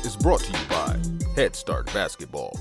is brought to you by Head Start Basketball.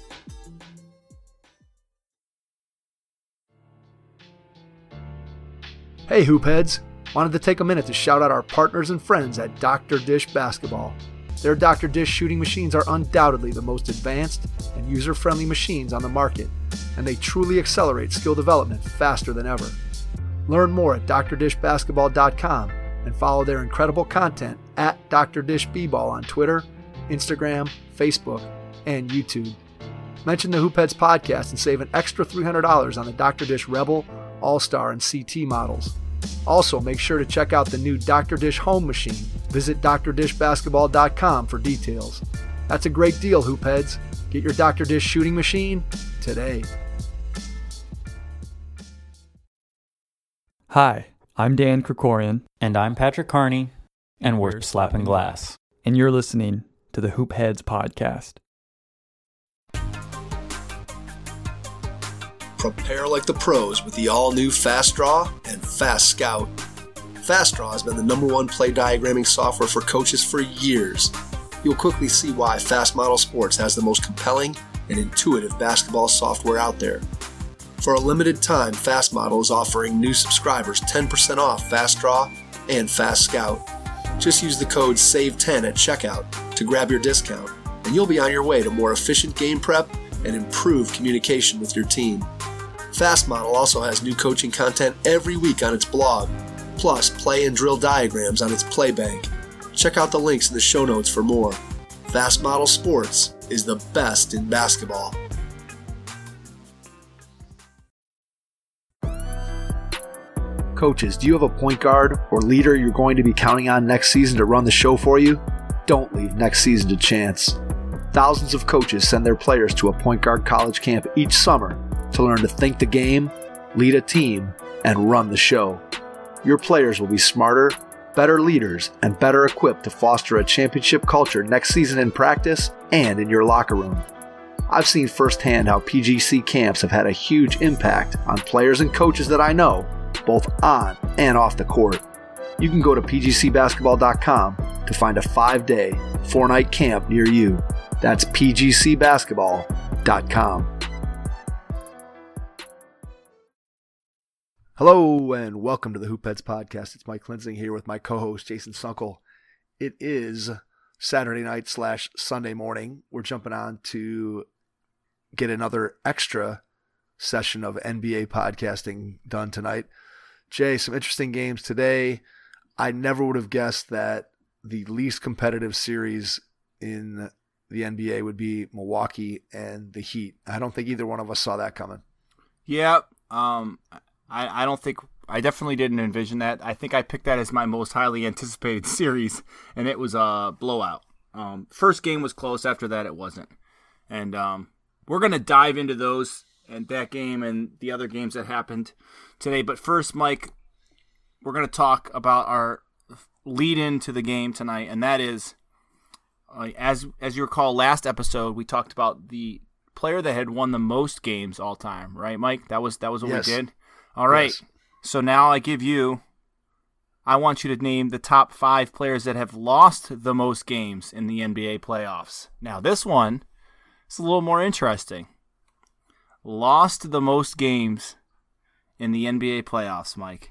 Hey Hoopheads! Wanted to take a minute to shout out our partners and friends at Dr. Dish Basketball. Their Dr. Dish shooting machines are undoubtedly the most advanced and user-friendly machines on the market, and they truly accelerate skill development faster than ever. Learn more at drdishbasketball.com and follow their incredible content at Dr. Dish B-Ball on Twitter, Instagram, Facebook, and YouTube. Mention the Hoopheads podcast and save an extra $300 on the Dr. Dish Rebel, All-Star, and CT models. Also, make sure to check out the new Dr. Dish home machine. Visit drdishbasketball.com for details. That's a great deal, Hoopheads. Get your Dr. Dish shooting machine today. Hi, I'm Dan Krikorian. And I'm Patrick Carney. And we're Slapping Glass. And you're listening to the Hoopheads podcast. Prepare like the pros with the all-new Fast Draw and Fast Scout. Fast Draw has been the #1 play diagramming software for coaches for years. You'll quickly see why Fast Model Sports has the most compelling and intuitive basketball software out there. For a limited time, Fast Model is offering new subscribers 10% off Fast Draw and Fast Scout. Just use the code SAVE10 at checkout to grab your discount, and you'll be on your way to more efficient game prep and improved communication with your team. Fast Model also has new coaching content every week on its blog, plus play and drill diagrams on its play bank. Check out the links in the show notes for more. Fast Model Sports is the best in basketball. Coaches, do you have a point guard or leader you're going to be counting on next season to run the show for you? Don't leave next season to chance. Thousands of coaches send their players to a point guard college camp each summer to learn to think the game, lead a team, and run the show. Your players will be smarter, better leaders, and better equipped to foster a championship culture next season in practice and in your locker room. I've seen firsthand how PGC camps have had a huge impact on players and coaches that I know, both on and off the court. You can go to pgcbasketball.com to find a 5-day, 4-night camp near you. That's pgcbasketball.com. Hello and welcome to the Hoopheads podcast. It's Mike Linsing here with my co-host Jason Sunkel. It is Saturday night / Sunday morning. We're jumping on to get another extra session of NBA podcasting done tonight. Jay, some interesting games today. I never would have guessed that the least competitive series in the NBA would be Milwaukee and the Heat. I don't think either one of us saw that coming. Yeah, I don't think – I definitely didn't envision that. I think I picked that as my most highly anticipated series, and it was a blowout. First game was close. After that, it wasn't. And we're going to dive into those and that game and the other games that happened today. But first, Mike, we're going to talk about our lead-in to the game tonight, and that is, as you recall, last episode we talked about the player that had won the most games all time, right, Mike? That was what Yes. we did? All right, Yes. So now I want you to name the top 5 players that have lost the most games in the NBA playoffs. Now this one is a little more interesting. Lost the most games in the NBA playoffs, Mike.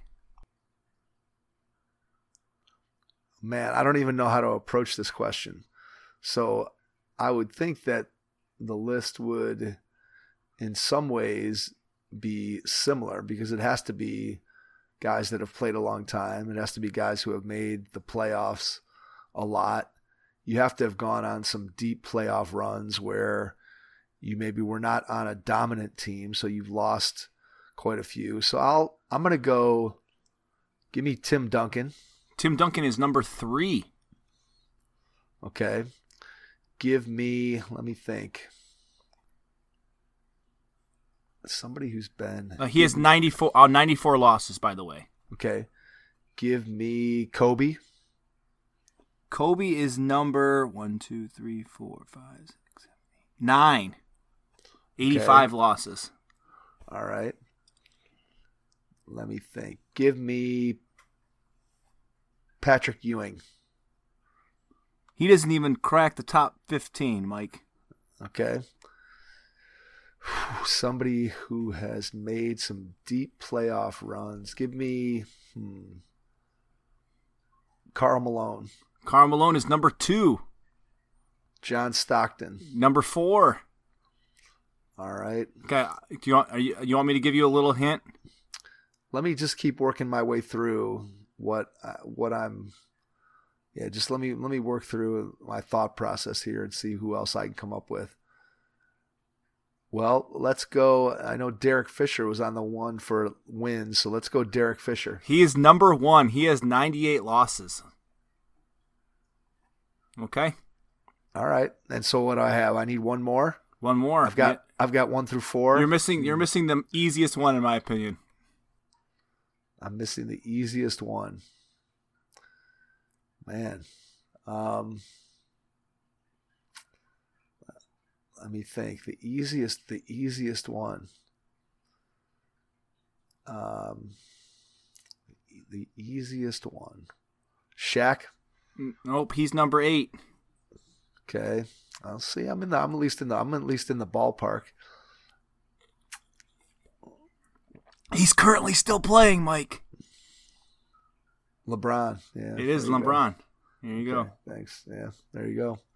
Man, I don't even know how to approach this question. So I would think that the list would, in some ways, be similar because it has to be guys that have played a long time. It has to be guys who have made the playoffs a lot. You have to have gone on some deep playoff runs where you maybe were not on a dominant team, so you've lost quite a few. So I'm going to go, give me Tim Duncan. Tim Duncan is number 3. Okay. Give me, let me think. Somebody who's been... He has 94 losses, by the way. Okay. Give me Kobe. Kobe is number 9. 85 losses. All right. Let me think. Give me Patrick Ewing. He doesn't even crack the top 15, Mike. Okay. Somebody who has made some deep playoff runs. Give me Karl Malone. Karl Malone is number 2. John Stockton. Number 4. All right. Okay. You want me to give you a little hint? Let me just keep working my way through what I'm. Yeah, just let me work through my thought process here and see who else I can come up with. Well, let's go. I know Derek Fisher was on the one for wins, so let's go Derek Fisher. He is number 1. He has 98 losses. Okay. All right. And so what do I have? I need one more. One more. I've got 1 through 4. You're missing the easiest one in my opinion. I'm missing the easiest one. Man. Let me think. The easiest one. The easiest one. Shaq? Nope, he's number 8. Okay. I'll see. I'm at least in the ballpark. He's currently still playing, Mike. LeBron. Yeah. It is LeBron. There you go. Thanks. Yeah. There you go.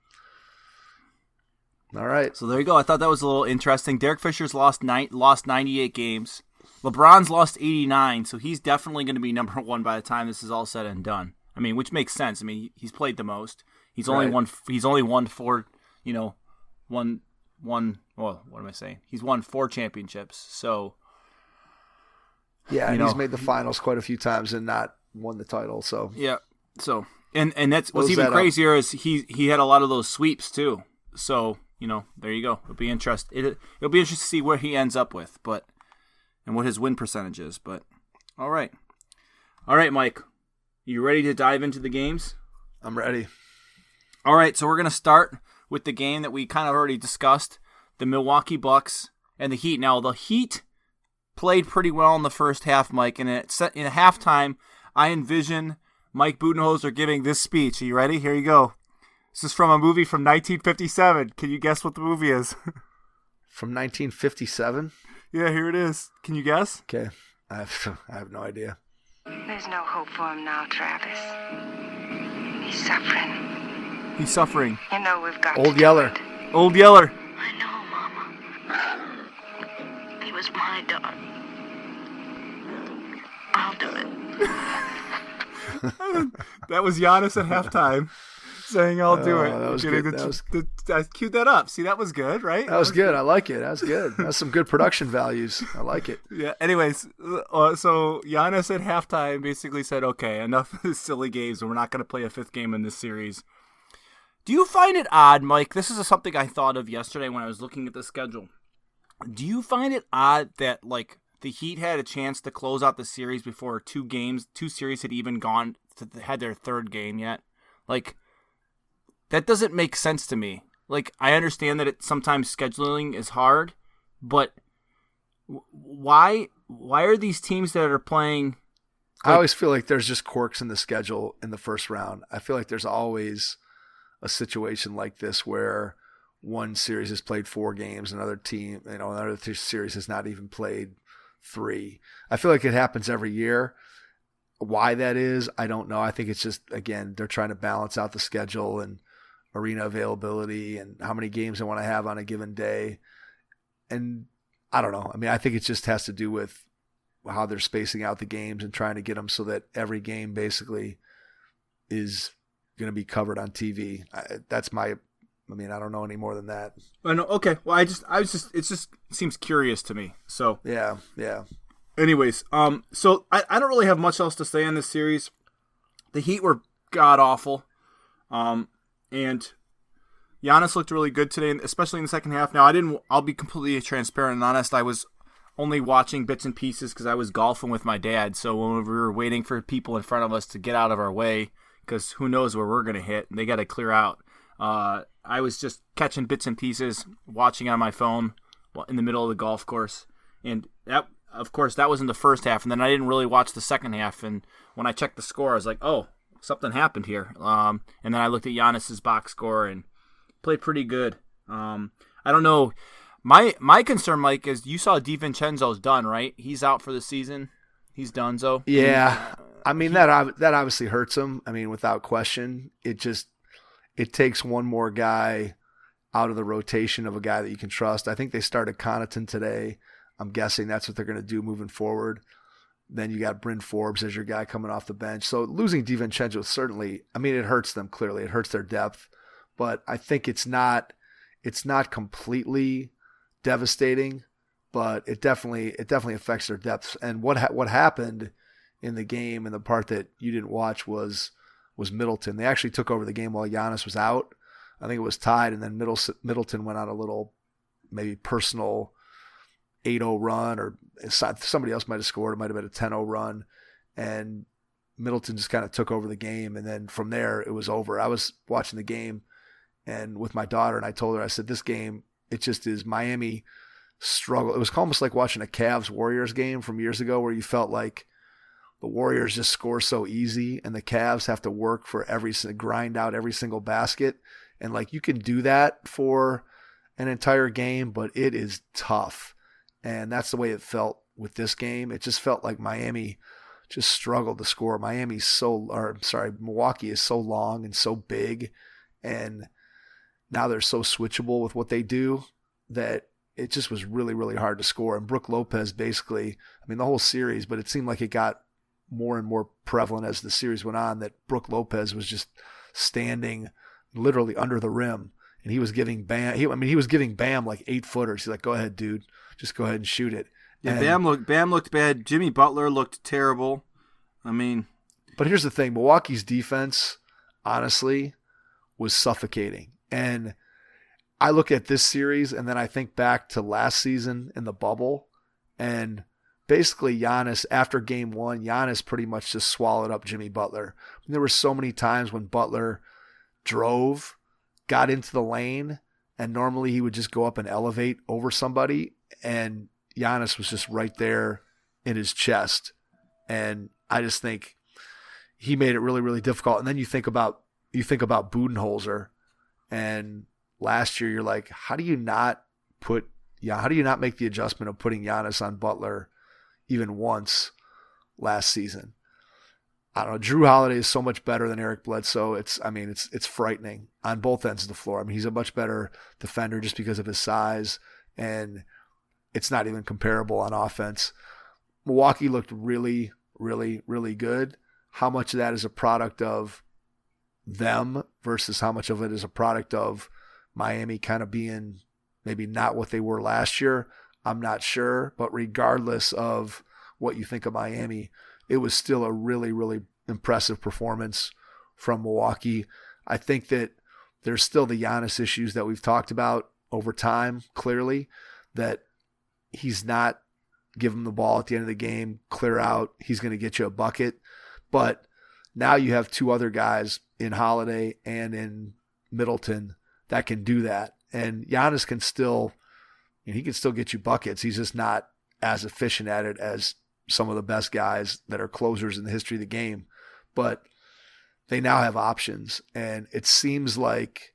All right. So there you go. I thought that was a little interesting. Derek Fisher's lost 98 games. LeBron's lost 89, so he's definitely going to be number 1 by the time this is all said and done. I mean, which makes sense. I mean, he's played the most. He's only won 4, well, what am I saying? He's won 4 championships. So yeah, and he's made the finals quite a few times and not won the title. So yeah. So and that's what's even crazier is he had a lot of those sweeps too. So there you go. It'll be interesting. It'll be interesting to see where he ends up with, and what his win percentage is. But all right, Mike, you ready to dive into the games? I'm ready. All right, so we're gonna start with the game that we kind of already discussed: the Milwaukee Bucks and the Heat. Now the Heat played pretty well in the first half, Mike, and in a halftime, I envision Mike Budenholzer giving this speech. Are you ready? Here you go. This is from a movie from 1957. Can you guess what the movie is? From 1957? Yeah, here it is. Can you guess? Okay. I have no idea. There's no hope for him now, Travis. He's suffering. He's suffering. You know we've got Old Yeller. Old Yeller. I know, Mama. He was my dog. I'll do it. That was Giannis at halftime saying, I'll do it. That was good. I queued that up. See, that was good, right? That was good. I like it. That was good. That's some good production values. I like it. Yeah. Anyways, so Giannis at halftime basically said, okay, enough of these silly games, and we're not going to play a 5th game in this series. Do you find it odd, Mike? This is something I thought of yesterday when I was looking at the schedule. Do you find it odd that, like, the Heat had a chance to close out the series before 2 series had even had their 3rd game yet? Like, that doesn't make sense to me. Like, I understand that sometimes scheduling is hard, but why are these teams that are playing? I always feel like there's just quirks in the schedule in the first round. I feel like there's always a situation like this where one series has played 4 games, another series has not even played 3. I feel like it happens every year. Why that is, I don't know. I think it's just, again, they're trying to balance out the schedule and arena availability and how many games they want to have on a given day. And I don't know. I mean, I think it just has to do with how they're spacing out the games and trying to get them so that every game basically is going to be covered on TV. I don't know any more than that. I know. Okay. Well, it just seems curious to me. So yeah. Anyways, so I don't really have much else to say on this series. The Heat were god awful, and Giannis looked really good today, especially in the second half. Now I'll be completely transparent and honest. I was only watching bits and pieces because I was golfing with my dad. So when we were waiting for people in front of us to get out of our way, because who knows where we're gonna hit, and they got to clear out. I was just catching bits and pieces, watching on my phone in the middle of the golf course, and that. Of course, that was in the first half, and then I didn't really watch the second half. And when I checked the score, I was like, "Oh, something happened here. And then I looked at Giannis's box score and played pretty good. I don't know. My concern, Mike, is you saw DiVincenzo's done, right? He's out for the season. He's done, so. Yeah. I mean, that obviously hurts him. I mean, without question. It takes one more guy out of the rotation of a guy that you can trust. I think they started Connaughton today. I'm guessing that's what they're going to do moving forward. Then you got Bryn Forbes as your guy coming off the bench. So losing DiVincenzo certainly, I mean, it hurts them clearly. It hurts their depth. But I think it's not completely devastating, but it definitely affects their depth. And what happened in the game, and the part that you didn't watch, was Middleton. They actually took over the game while Giannis was out. I think it was tied, and then Middleton went on a little maybe personal 8-0 run, or somebody else might have scored. It might have been a 10-0 run, and Middleton just kind of took over the game, and then from there it was over. I was watching the game and with my daughter, and I told her, I said, this game, it just is Miami struggle. It was almost like watching a Cavs-Warriors game from years ago where you felt like the Warriors just score so easy and the Cavs have to work for grind out every single basket. And like you can do that for an entire game, but it is tough. And that's the way it felt with this game. It just felt like Miami just struggled to score. Milwaukee is so long and so big, and now they're so switchable with what they do that it just was really, really hard to score. And Brook Lopez basically, I mean, the whole series, but it seemed like it got more and more prevalent as the series went on, that Brook Lopez was just standing literally under the rim, and he was giving Bam. He was giving Bam like 8-footers. He's like, "Go ahead, dude, just go ahead and shoot it." Yeah, and Bam looked bad. Jimmy Butler looked terrible. I mean, but here's the thing: Milwaukee's defense, honestly, was suffocating. And I look at this series, and then I think back to last season in the bubble, and basically Giannis, after game one, Giannis pretty much just swallowed up Jimmy Butler. And there were so many times when Butler drove, got into the lane, and normally he would just go up and elevate over somebody, and Giannis was just right there in his chest. And I just think he made it really, really difficult. And then you think about Budenholzer, and last year you're like, how do you not make the adjustment of putting Giannis on Butler even once last season? I don't know. Drew Holiday is so much better than Eric Bledsoe. It's frightening on both ends of the floor. I mean, he's a much better defender just because of his size, and it's not even comparable on offense. Milwaukee looked really, really, really good. How much of that is a product of them versus how much of it is a product of Miami kind of being maybe not what they were last year, I'm not sure. But regardless of what you think of Miami, it was still a really, really impressive performance from Milwaukee. I think that there's still the Giannis issues that we've talked about over time, clearly, that he's not giving the ball at the end of the game, clear out, he's going to get you a bucket. But now you have two other guys in Holiday and in Middleton that can do that. And Giannis can still, he can still get you buckets. He's just not as efficient at it as some of the best guys that are closers in the history of the game. But they now have options, and it seems like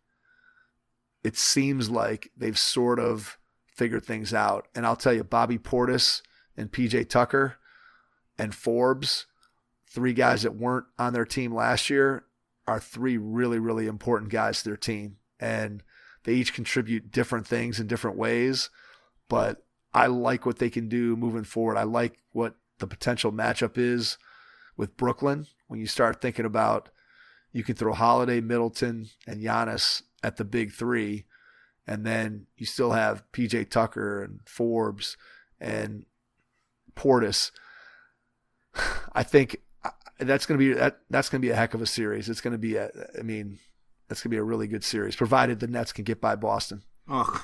they've sort of figured things out. And I'll tell you, Bobby Portis and PJ Tucker and Forbes, three guys that weren't on their team last year, are three really, really important guys to their team. And they each contribute different things in different ways, but I like what they can do moving forward. I like what the potential matchup is with Brooklyn. When you start thinking about, you can throw Holiday, Middleton, and Giannis at the big three, and then you still have PJ Tucker and Forbes and Portis. I think that's going to be a heck of a series. It's going to be that's going to be a really good series, provided the Nets can get by Boston. Oh.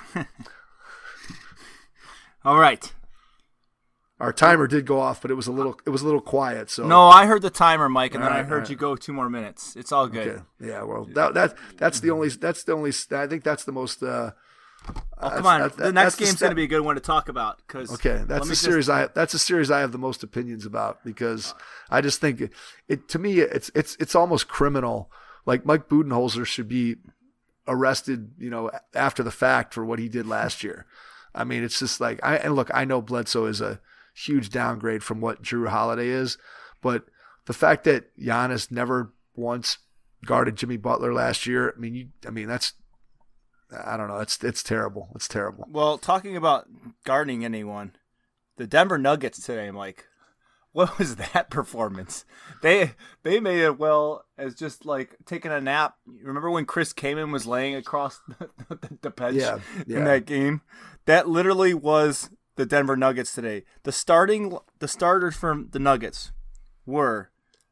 All right. Our timer did go off, but it was a little quiet. So no, I heard the timer, Mike, and then I heard you go 2 more minutes. It's all good. Okay. Yeah, well, that's the only. I think that's the most Oh, come on. The next game's going to be a good one to talk about. Okay, that's a series I have the most opinions about, because I just think it to me it's almost criminal. Like, Mike Budenholzer should be arrested, after the fact for what he did last year. I mean, it's just like, I know Bledsoe is a huge downgrade from what Jrue Holiday is, but the fact that Giannis never once guarded Jimmy Butler last year, that's, I don't know. It's terrible. It's terrible. Well, talking about guarding anyone, the Denver Nuggets today, Mike, what was that performance? They made it well as just like taking a nap. Remember when Chris Kaman was laying across the bench in that game? That literally was the Denver Nuggets today. The starters from the Nuggets were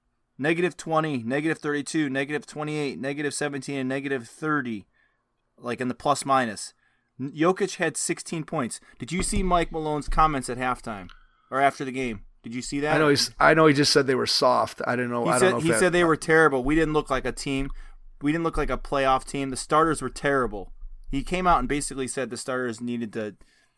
-20, -32, -28, -17, and -30. Like in the plus minus. Jokic had 16 points. Did you see Mike Malone's comments at halftime or after the game? Did you see that? I know he just said they were soft. I don't know. He said they were terrible. We didn't look like a team. We didn't look like a playoff team. The starters were terrible. He came out and basically said the starters needed to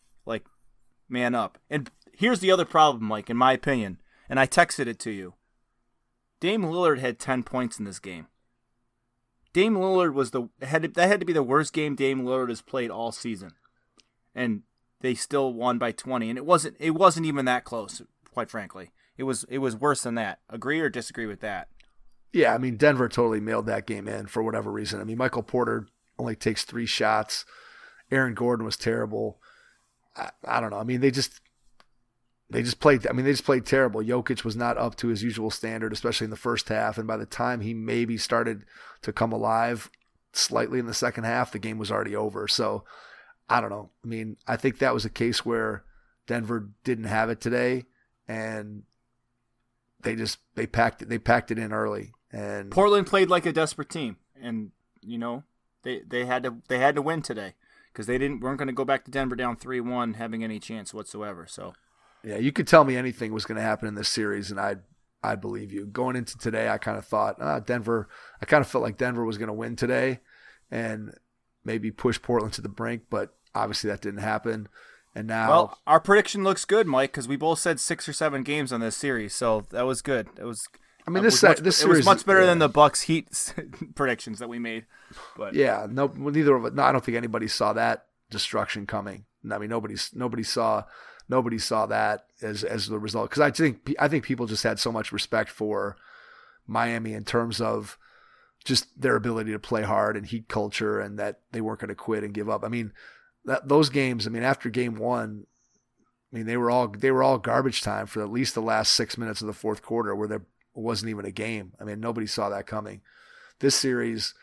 man up. And here's the other problem, Mike, in my opinion, and I texted it to you. Dame Lillard had 10 points in this game. Dame Lillard that had to be the worst game Dame Lillard has played all season, and they still won by 20. And it wasn't even that close, quite frankly. It was worse than that. Agree or disagree with that? Yeah, Denver totally mailed that game in for whatever reason. Michael Porter only takes 3 shots. Aaron Gordon was terrible. I don't know. They just played. They just played terrible. Jokic was not up to his usual standard, especially in the first half. And by the time he maybe started to come alive slightly in the second half, the game was already over. So I don't know. I think that was a case where Denver didn't have it today, and they packed it in early. And Portland played like a desperate team, and they had to win today because they weren't going to go back to Denver down 3-1 having any chance whatsoever. So. Yeah, you could tell me anything was going to happen in this series, and I'd believe you. Going into today, I kind of thought Denver. I kind of felt like Denver was going to win today, and maybe push Portland to the brink. But obviously, that didn't happen. And now, our prediction looks good, Mike, because we both said 6 or 7 games on this series, so that was good. It was. This series was much better than the Bucks Heat predictions that we made. But yeah, neither of it. No, I don't think anybody saw that destruction coming. Nobody saw that as the result, because I think people just had so much respect for Miami in terms of just their ability to play hard and Heat culture, and that they weren't going to quit and give up. Those games. After game 1, they were all garbage time for at least the last 6 minutes of the fourth quarter, where there wasn't even a game. Nobody saw that coming. This series,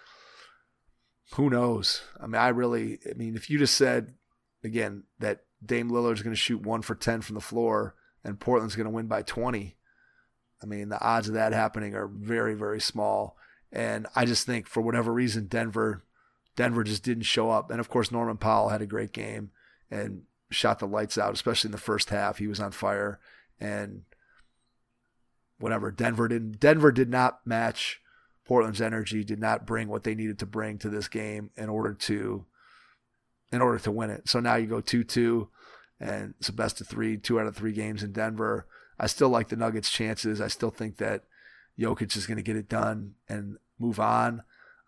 who knows? If you just said again that Dame Lillard's going to shoot 1 for 10 from the floor and Portland's going to win by 20, the odds of that happening are very, very small. And I just think for whatever reason, Denver just didn't show up. And of course, Norman Powell had a great game and shot the lights out, especially in the first half. He was on fire, and whatever. Denver did not match Portland's energy, did not bring what they needed to bring to this game in order to win it. So now you go 2-2, and it's a best of 3, 2 out of 3 games in Denver. I still like the Nuggets' chances. I still think that Jokic is going to get it done and move on.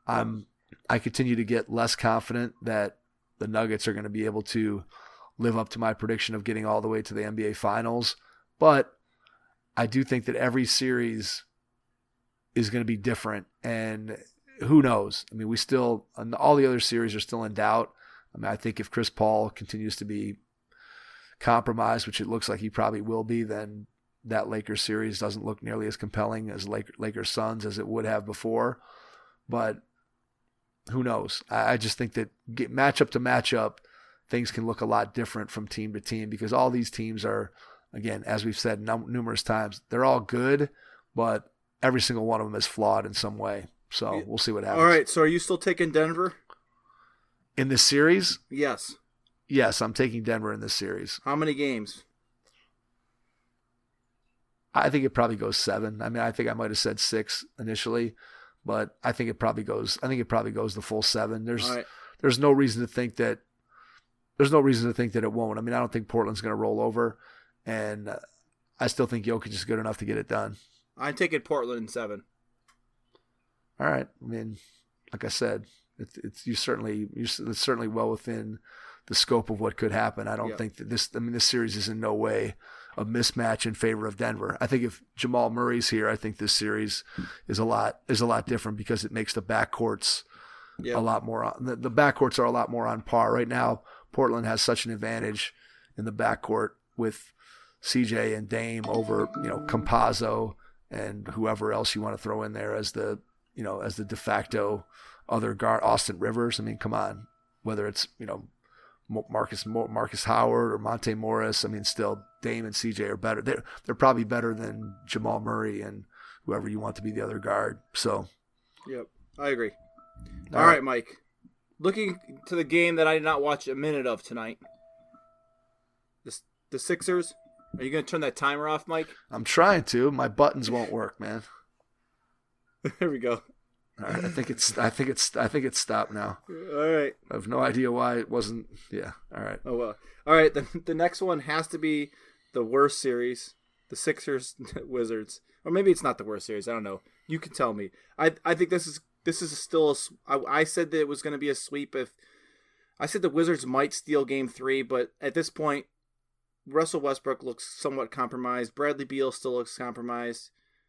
I continue to get less confident that the Nuggets are going to be able to live up to my prediction of getting all the way to the NBA Finals. But I do think that every series is going to be different, and who knows? We still, all the other series are still in doubt. I think if Chris Paul continues to be compromised, which it looks like he probably will be, then that Lakers series doesn't look nearly as compelling as Lakers Suns as it would have before. But who knows? I just think that matchup to matchup, things can look a lot different from team to team, because all these teams are, again, as we've said numerous times, they're all good, but every single one of them is flawed in some way. So we'll see what happens. All right, so are you still taking Denver? In this series? Yes. Yes, I'm taking Denver in this series. How many games? I think it probably goes 7. I think I might have said 6 initially, but I think it probably goes the full 7. There's no reason to think that there's no reason to think that it won't. I mean, I don't think Portland's going to roll over, and I still think Jokic is good enough to get it done. I'm taking Portland in 7. All right. I mean, like I said, it's certainly well within the scope of what could happen. I don't think that this series is in no way a mismatch in favor of Denver. I think if Jamal Murray's here, I think this series is a lot different because it makes the backcourts a lot more the backcourts are a lot more on par. Right now, Portland has such an advantage in the backcourt with CJ and Dame over, Campazzo and whoever else you want to throw in there as the de facto other guard, Austin Rivers. I mean, come on, whether it's, Marcus Howard or Monte Morris. I mean, still Dame and CJ are better. They're probably better than Jamal Murray and whoever you want to be the other guard. So, yep, I agree. All right, Mike. Looking to the game that I did not watch a minute of tonight. The Sixers. Are you going to turn that timer off, Mike? I'm trying to. My buttons won't work, man. There we go. All right, I think it's stopped now. All right. I have no idea why it wasn't. Yeah. All right. Oh well. All right. The next one has to be the worst series, the Sixers Wizards, or maybe it's not the worst series. I don't know. You can tell me. I think this is still. I said that it was going to be a sweep. If I said the Wizards might steal Game 3, but at this point, Russell Westbrook looks somewhat compromised. Bradley Beal still looks compromised.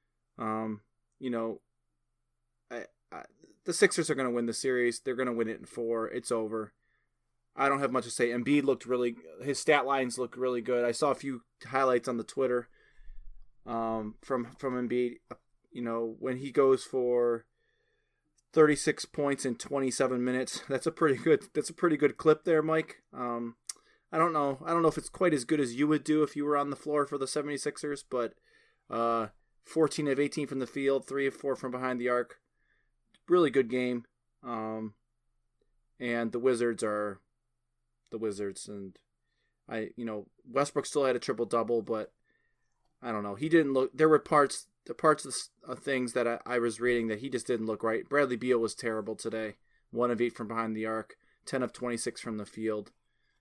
The Sixers are going to win the series. They're going to win it in 4. It's over. I don't have much to say. Embiid looked his stat lines look really good. I saw a few highlights on the Twitter from Embiid. When he goes for 36 points in 27 minutes, that's a pretty good clip there, Mike. I don't know if it's quite as good as you would do if you were on the floor for the 76ers, but 14 of 18 from the field, 3 of 4 from behind the arc. Really good game. And the Wizards are the Wizards, and Westbrook still had a triple-double, but I don't know. He didn't look. There were parts of things that I was reading that he just didn't look right. Bradley Beal was terrible today. 1 of 8 from behind the arc, 10 of 26 from the field.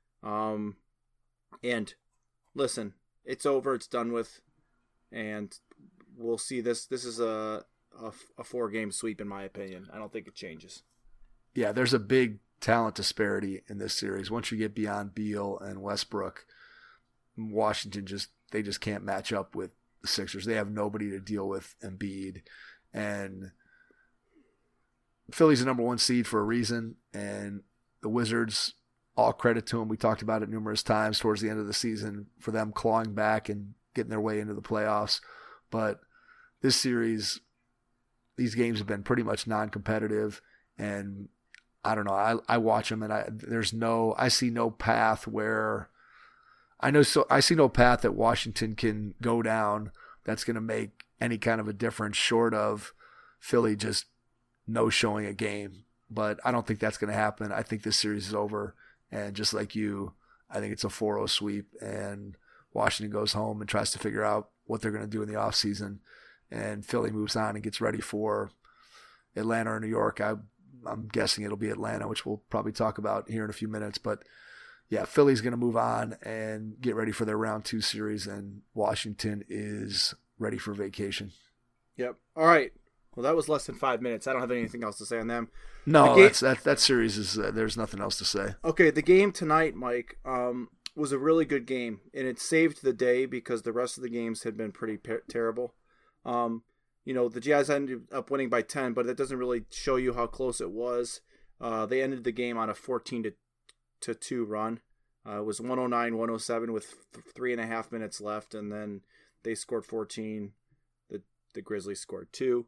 And listen, it's over. It's done with, and we'll see. This is a 4-game sweep in my opinion. I don't think it changes. Yeah, there's a big talent disparity in this series. Once you get beyond Beal and Westbrook, Washington just can't match up with the Sixers. They have nobody to deal with Embiid, and Philly's the number 1 seed for a reason, and the Wizards, all credit to them. We talked about it numerous times towards the end of the season for them clawing back and getting their way into the playoffs. But this series, these games have been pretty much non-competitive, and I don't know. I watch them, and I see no path where I see no path that Washington can go down that's going to make any kind of a difference short of Philly just no showing a game. But I don't think that's going to happen. I think this series is over, and just like you, I think it's a 4-0 sweep, and Washington goes home and tries to figure out what they're going to do in the offseason, and Philly moves on and gets ready for Atlanta or New York. I'm guessing it'll be Atlanta, which we'll probably talk about here in a few minutes. But yeah, Philly's going to move on and get ready for their round 2 series, and Washington is ready for vacation. Yep. All right. Well, that was less than 5 minutes. I don't have anything else to say on them. No, that series is there's nothing else to say. Okay, the game tonight, Mike, was a really good game, and it saved the day because the rest of the games had been pretty terrible. The Jazz ended up winning by 10, but that doesn't really show you how close it was. They ended the game on a 14-2 run. It was 109-107 with 3.5 minutes left, and then they scored 14. The Grizzlies scored 2.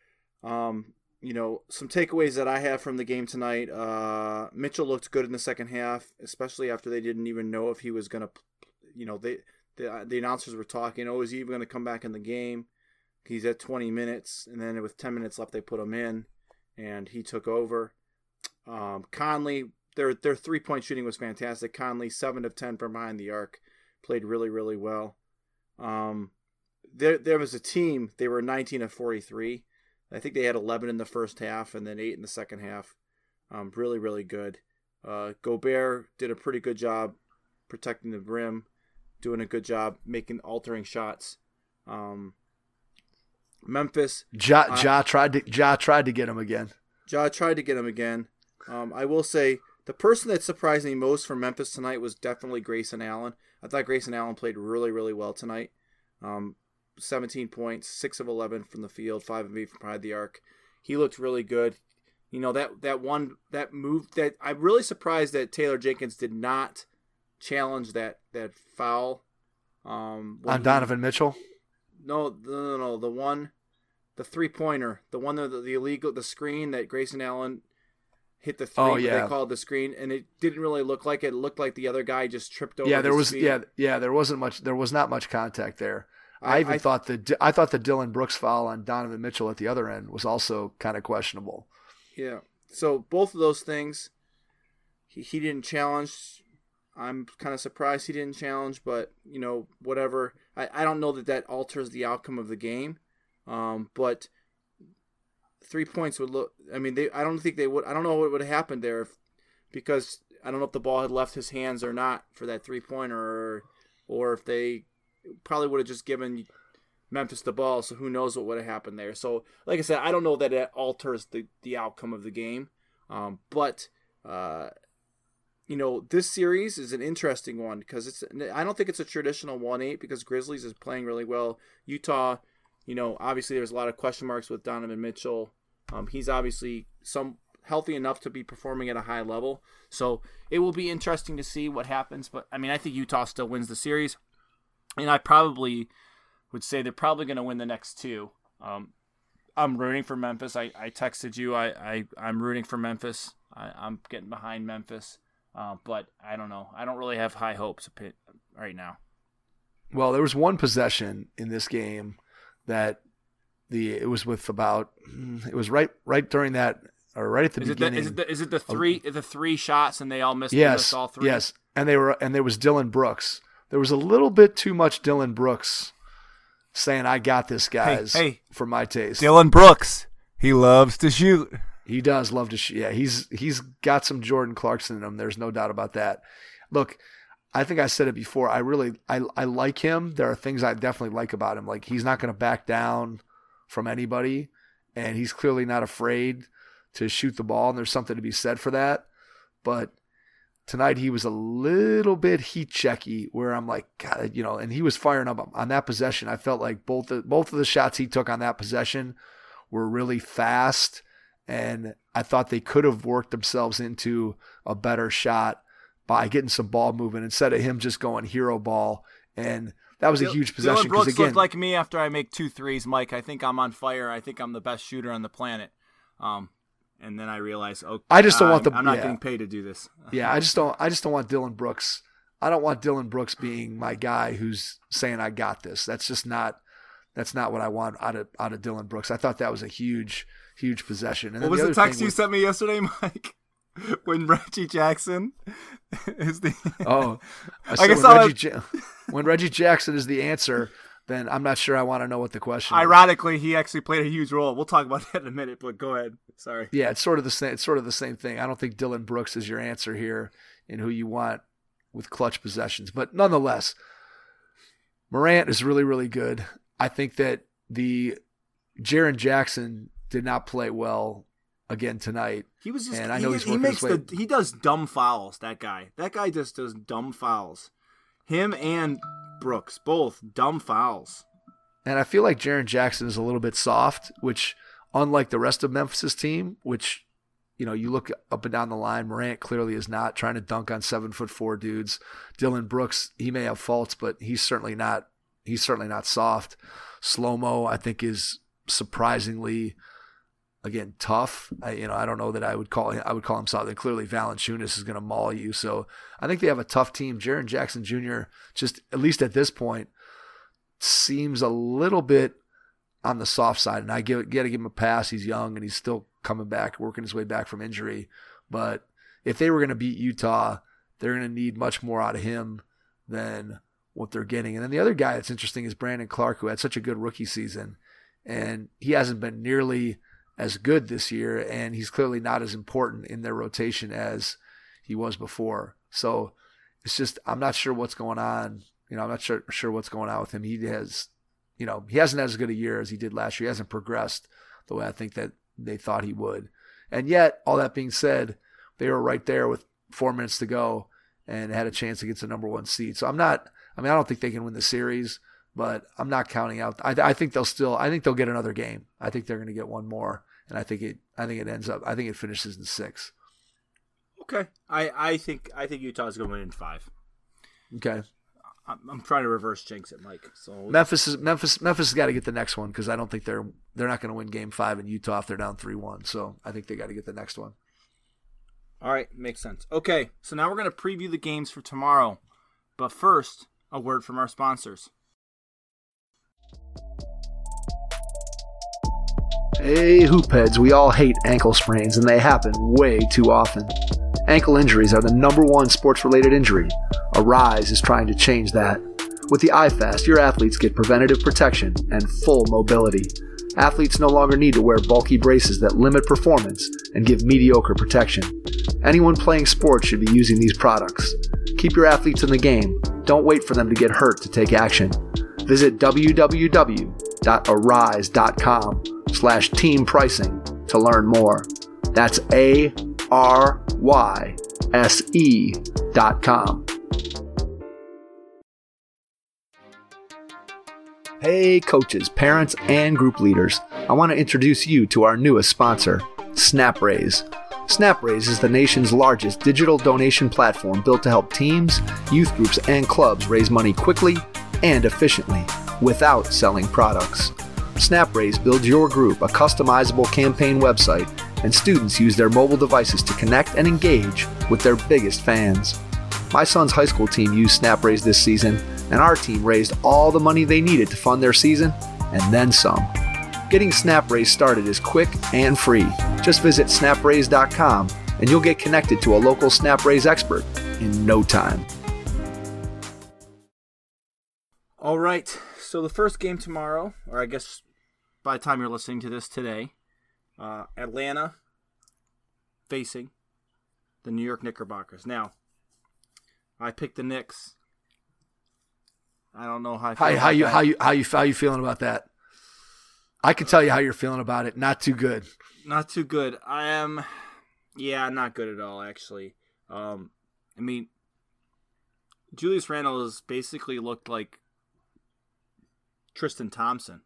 Some takeaways that I have from the game tonight. Mitchell looked good in the second half, especially after they didn't even know if he was going to, the announcers were talking, is he even going to come back in the game? He's at 20 minutes, and then with 10 minutes left, they put him in, and he took over. Conley, their 3-point shooting was fantastic. Conley, 7 of 10 from behind the arc, played really, really well. There was a team, they were 19 of 43. I think they had 11 in the first half and then 8 in the second half. Really, really good. Gobert did a pretty good job protecting the rim, doing a good job altering shots. Memphis. Ja tried to get him again. Ja tried to get him again. I will say the person that surprised me most for Memphis tonight was definitely Grayson Allen. I thought Grayson Allen played really, really well tonight. 17 points, 6 of 11 from the field, 5 of 8 from behind the arc. He looked really good. You know, that move that I'm really surprised that Taylor Jenkins did not challenge that foul. On Donovan Mitchell? No, the 3-pointer, the one that the illegal, the screen that Grayson Allen hit the 3. Oh, yeah. They called the screen, and it didn't really look like it. It looked like the other guy just tripped over. Yeah, there was. Feet. Yeah, there wasn't much. There was not much contact there. I thought the Dillon Brooks foul on Donovan Mitchell at the other end was also kind of questionable. Yeah. So both of those things, he didn't challenge. I'm kind of surprised he didn't challenge, but you know, whatever. I don't know that alters the outcome of the game. But 3 points would look. I mean, I don't think they would. I don't know what would have happened there because I don't know if the ball had left his hands or not for that 3-pointer, or if they probably would have just given Memphis the ball. So who knows what would have happened there. So like I said, I don't know that it alters the outcome of the game. But you know, this series is an interesting one because I don't think it's a traditional 1-8 because Grizzlies is playing really well. Utah, you know, obviously there's a lot of question marks with Donovan Mitchell. He's obviously healthy enough to be performing at a high level. So it will be interesting to see what happens. But I mean, I think Utah still wins the series. And I probably would say they're probably going to win the next 2. I'm rooting for Memphis. I texted you. I'm rooting for Memphis. I'm getting behind Memphis. But I don't know. I don't really have high hopes right now. Well, there was one possession in this game that it was right during that, or right at the beginning. Is it the three shots and they all missed? Yes, all 3? Yes, and there was Dillon Brooks. There was a little bit too much Dillon Brooks saying, "I got this, guys." Hey, for my taste. Dillon Brooks, he loves to shoot. He does love to shoot. Yeah, he's got some Jordan Clarkson in him. There's no doubt about that. Look, I think I said it before. I like him. There are things I definitely like about him. Like he's not going to back down from anybody, and he's clearly not afraid to shoot the ball. And there's something to be said for that. But tonight he was a little bit heat checky, where I'm like, God, you know, and he was firing up on that possession. I felt like both of the shots he took on that possession were really fast. And I thought they could have worked themselves into a better shot by getting some ball movement instead of him just going hero ball. And that was a huge possession. Dillon Brooks looked like me after I make 2 threes, Mike. I think I'm on fire. I think I'm the best shooter on the planet. And then I realized, I just don't want I'm not getting paid to do this. Yeah, I just don't want Dillon Brooks. I don't want Dillon Brooks being my guy who's saying I got this. That's not what I want out of Dillon Brooks. I thought that was a huge possession. And what was the text you sent me yesterday, Mike? When Reggie Jackson is the when Reggie Jackson is the answer, then I'm not sure I want to know what the question is. Ironically, he actually played a huge role. We'll talk about that in a minute, but go ahead. Sorry. Yeah, it's sort of the same. It's sort of the same thing. I don't think Dillon Brooks is your answer here in who you want with clutch possessions, but nonetheless, Morant is really, really good. I think that Jaren Jackson did not play well again tonight. He was just, and I know he does dumb fouls. That guy just does dumb fouls. Him and Brooks, both dumb fouls. And I feel like Jaren Jackson is a little bit soft, which unlike the rest of Memphis' team, which, you know, you look up and down the line, Morant clearly is not trying to dunk on 7'4" dudes. Dillon Brooks, he may have faults, but he's certainly not soft. Slow-mo, I think, is surprisingly, again, tough. I don't know that I would call him soft. And clearly Valanciunas is going to maul you. So I think they have a tough team. Jaren Jackson Jr., just at least at this point, seems a little bit on the soft side. And I got to give him a pass. He's young and he's still coming back, working his way back from injury. But if they were going to beat Utah, they're going to need much more out of him than what they're getting. And then the other guy that's interesting is Brandon Clark, who had such a good rookie season. And he hasn't been nearly as good this year, and he's clearly not as important in their rotation as he was before. So it's just, I'm not sure what's going on. I'm not sure what's going on with him. He hasn't had as good a year as he did last year. He hasn't progressed the way I think that they thought he would. And yet, all that being said, they were right there with 4 minutes to go and had a chance against the number 1 seed. So I don't think they can win the series, but I'm not counting out. I think they'll get another game. I think they're going to get one more, and I think it finishes in 6. Okay. I think Utah's going to win in 5. Okay. I'm trying to reverse jinx it, Mike. So Memphis has got to get the next one because I don't think they're not going to win Game 5 in Utah if they're down 3-1. So I think they got to get the next one. All right, makes sense. Okay, so now we're going to preview the games for tomorrow. But first, a word from our sponsors. Hey, hoopheads, we all hate ankle sprains, and they happen way too often. Ankle injuries are the number 1 sports-related injury. Arise is trying to change that. With the iFast, your athletes get preventative protection and full mobility. Athletes no longer need to wear bulky braces that limit performance and give mediocre protection. Anyone playing sports should be using these products. Keep your athletes in the game. Don't wait for them to get hurt to take action. Visit www.arise.com/team pricing to learn more. That's ARYSE.com. Hey coaches, parents, and group leaders. I want to introduce you to our newest sponsor, SnapRaise. SnapRaise is the nation's largest digital donation platform built to help teams, youth groups, and clubs raise money quickly and efficiently without selling products. SnapRaise builds your group a customizable campaign website, and students use their mobile devices to connect and engage with their biggest fans. My son's high school team used SnapRaise this season, and our team raised all the money they needed to fund their season, and then some. Getting SnapRaise started is quick and free. Just visit snapraise.com and you'll get connected to a local SnapRaise expert in no time. All right, so the first game tomorrow, or I guess by the time you're listening to this today, Atlanta facing the New York Knickerbockers. Now, I picked the Knicks. I don't know how I feel how you feeling about that? I can tell you how you're feeling about it. Not too good. Not too good. I am, not good at all, actually. Julius Randle has basically looked like Tristan Thompson.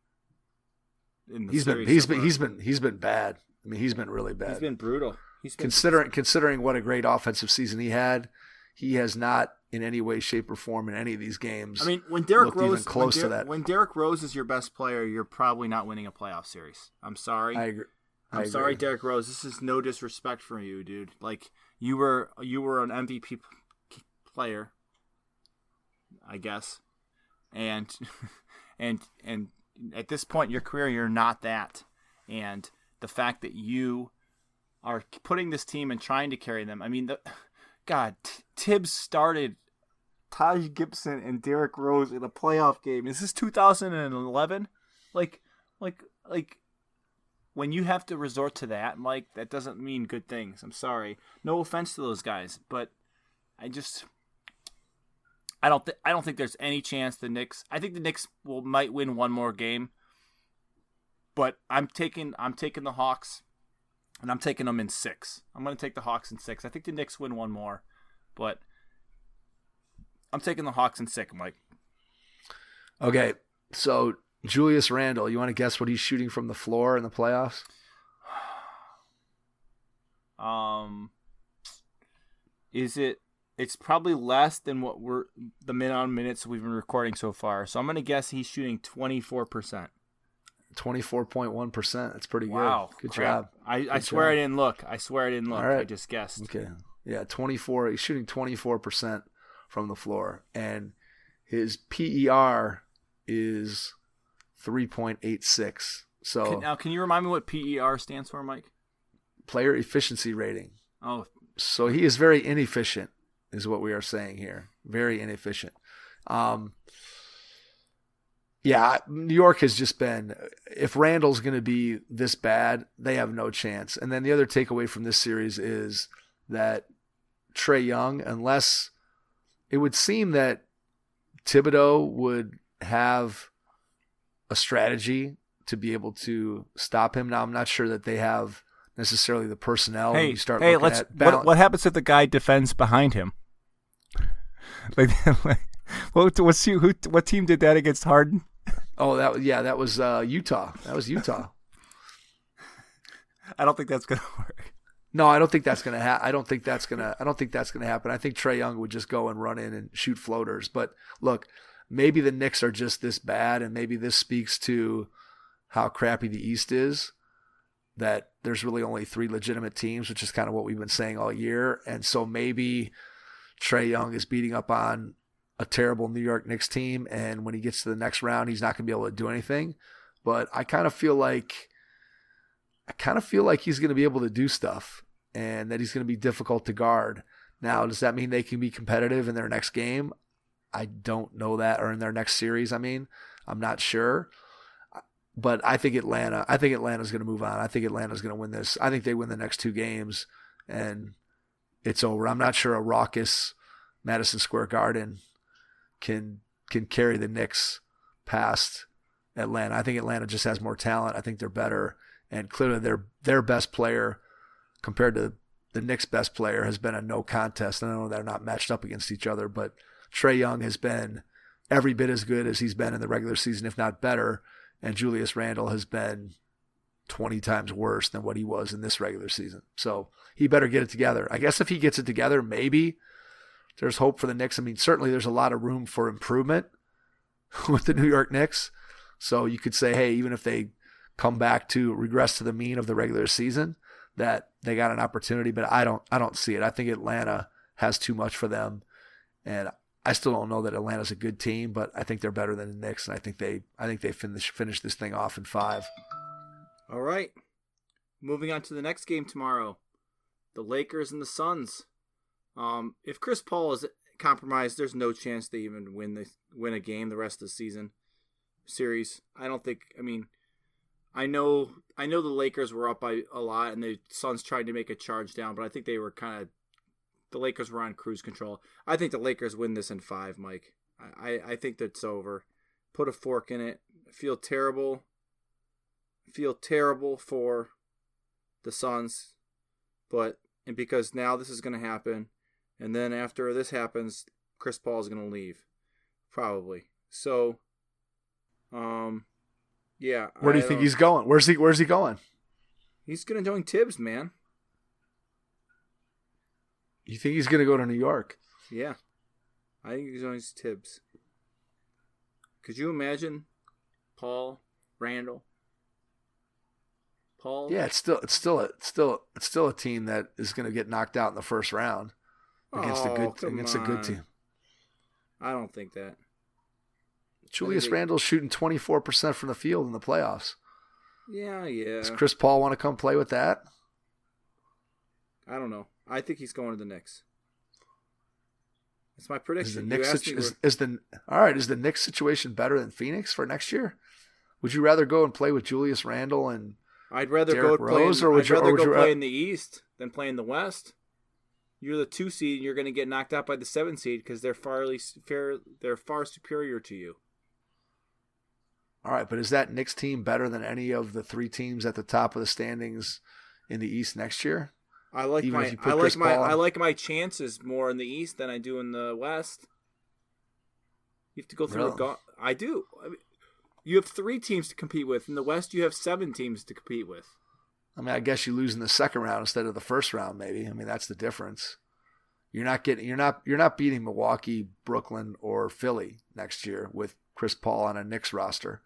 He's been bad. I mean, he's been really bad. He's been brutal. Considering what a great offensive season he had, he has not in any way, shape, or form in any of these games. I mean, when Derrick Rose is your best player, you're probably not winning a playoff series. I'm sorry. I agree. I'm sorry, Derrick Rose. This is no disrespect for you, dude. Like you were an MVP player, I guess, and at this point in your career, you're not that. And the fact that you are putting this team and trying to carry them. I mean, Tibbs started Taj Gibson and Derrick Rose in a playoff game. Is this 2011? Like when you have to resort to that, Mike, that doesn't mean good things. I'm sorry. No offense to those guys, but I don't think there's any chance the Knicks. I think the Knicks might win one more game, but I'm taking the Hawks, and I'm taking them in 6. I'm going to take the Hawks in 6. I think the Knicks win one more, but I'm taking the Hawks in 6, Mike. Okay, so Julius Randle, you want to guess what he's shooting from the floor in the playoffs? It's probably less than what the minutes we've been recording so far. So I'm going to guess he's shooting 24%. 24.1%. That's pretty wow, good. Good crap. job. I swear I didn't look. All right. I just guessed. Okay. Yeah, 24. He's shooting 24% from the floor, and his PER is 3.86. So now, can you remind me what PER stands for, Mike? Player efficiency rating. Oh, so he is very inefficient, is what we are saying here. Very inefficient. Yeah, New York has just been. If Randall's going to be this bad, they have no chance. And then the other takeaway from this series is that Trae Young unless it would seem that Thibodeau would have a strategy to be able to stop him. Now, I'm not sure that they have necessarily the personnel. Hey, you start hey, looking at what happens if the guy defends behind him? What team did that against Harden? Oh, that was Utah. That was Utah. I don't think that's gonna work. No, I don't think that's gonna happen. I don't think that's gonna happen. I think Trae Young would just go and run in and shoot floaters. But look, maybe the Knicks are just this bad, and maybe this speaks to how crappy the East is. That there's really only 3 legitimate teams, which is kind of what we've been saying all year. And so maybe Trae Young is beating up on a terrible New York Knicks team, and when he gets to the next round, he's not going to be able to do anything. But I kind of feel like he's going to be able to do stuff, and that he's going to be difficult to guard. Now, does that mean they can be competitive in their next game? I don't know that, or in their next series. I mean, I'm not sure. But I think Atlanta's going to move on. I think Atlanta's going to win this. I think they win the next 2 games, and it's over. I'm not sure a raucous Madison Square Garden can carry the Knicks past Atlanta. I think Atlanta just has more talent. I think they're better, and clearly their best player compared to the Knicks' best player has been a no contest. And I know they're not matched up against each other, but Trae Young has been every bit as good as he's been in the regular season, if not better, and Julius Randle has been 20 times worse than what he was in this regular season. So he better get it together. I guess if he gets it together, maybe there's hope for the Knicks. I mean, certainly there's a lot of room for improvement with the New York Knicks. So you could say, hey, even if they come back to regress to the mean of the regular season, that they got an opportunity, but I don't see it. I think Atlanta has too much for them, and I still don't know that Atlanta's a good team, but I think they're better than the Knicks, and I think they finish this thing off in 5. All right. Moving on to the next game tomorrow, the Lakers and the Suns. If Chris Paul is compromised, there's no chance they even win a game the rest of the series. I don't think. I mean, I know the Lakers were up by a lot, and the Suns tried to make a charge down, but I think they were the Lakers were on cruise control. I think the Lakers win this in 5, Mike. I think that's over. Put a fork in it. Feel terrible for the Suns, and because now this is going to happen, and then after this happens, Chris Paul is going to leave, probably. So, yeah. Where do you think he's going? Where's he going? He's going to join Tibbs, man. You think he's going to go to New York? Yeah. I think he's joins Tibbs. Could you imagine Paul, Randall? Paul? Yeah, it's still a team that is going to get knocked out in the first round against a good team. I don't think that. Julius Randle's shooting 24% from the field in the playoffs. Yeah. Does Chris Paul want to come play with that? I don't know. I think he's going to the Knicks. That's my prediction. Is the Knicks situation better than Phoenix for next year? Would you rather go and play with Julius Randle and I'd rather Derrick go Rose, play in the East than play in the West. You're the 2 seed, and you're going to get knocked out by the 7 seed because they're far superior to you. All right, but is that Knicks team better than any of the 3 teams at the top of the standings in the East next year? I like my chances more in the East than I do in the West. You have to go through I do. I mean, you have 3 teams to compete with. In the West, you have 7 teams to compete with. I mean, I guess you lose in the second round instead of the first round, maybe. I mean, that's the difference. You're not beating Milwaukee, Brooklyn, or Philly next year with Chris Paul on a Knicks roster.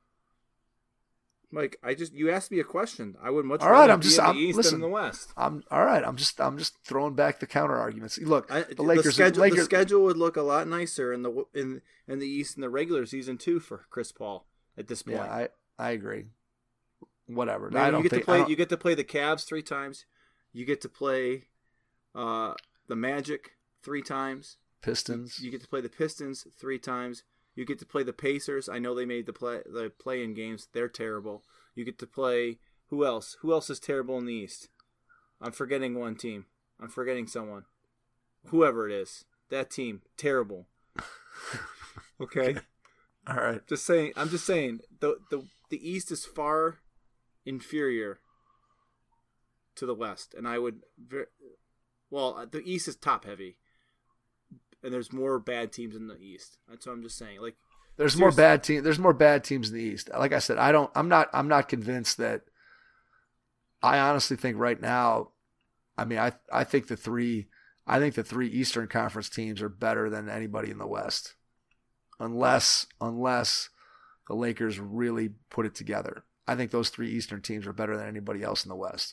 Mike, you asked me a question. I would much rather be in the East than in the West. I'm just throwing back the counter arguments. Look, the schedule would look a lot nicer in the East in the regular season too for Chris Paul at this point. Yeah, I agree. Whatever. You get to play the Cavs 3 times. You get to play the Magic 3 times. Pistons. You get to play the Pistons 3 times. You get to play the Pacers. I know they made the play-in games. They're terrible. You get to play who else? Who else is terrible in the East? I'm forgetting one team. I'm forgetting someone. whoever it is, that team, terrible. Okay? All right. I'm just saying, the East is far inferior to the West, and I would, the East is top heavy, and there's more bad teams in the East. That's what I'm just saying. Like, there's more bad teams in the East. Like I said, I'm not convinced that. I honestly think right now, I mean, I think the three Eastern Conference teams are better than anybody in the West, unless the Lakers really put it together. I think those three Eastern teams are better than anybody else in the West.